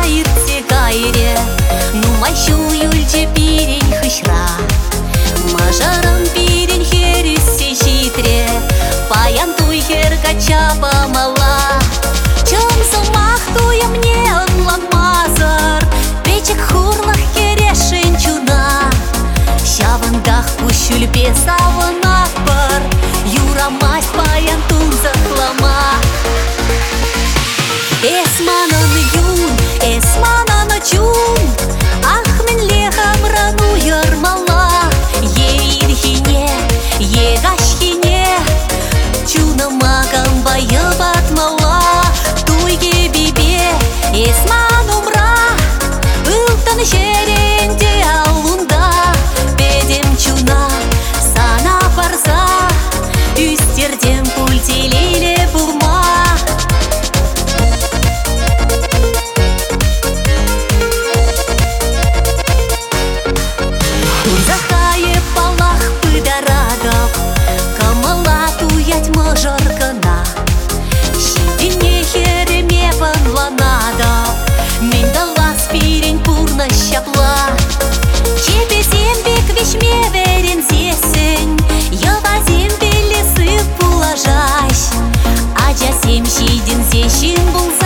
кайыр те кайре, ну майшу юльче пирень хышра. Мажарым пирень херюссе житре, паян туй хер качапа мала. Чом сумах туя мне он ламазар, печек хурлах керешен чуна. Щавангах пущуль песаванах бар, юра мась паян тун захлама. Эсманан юн, эсманан чун, ах мен лехам рану ярмала. Еирхине, егашхине, чуна магам байы батмала. Туйге бибе, эсман умра, ылтан жеренде алунда. Бедем чуна, сана барза, үстердем пультелейле булма. Захае палах пыдарагов, камала туять мажоркана. Щидине хереме панланадов, миндала спирень пурна щапла. Чепе зембек вишме верен зесень, ява зембе лесы пулажась. Аджа сем щидин зещин был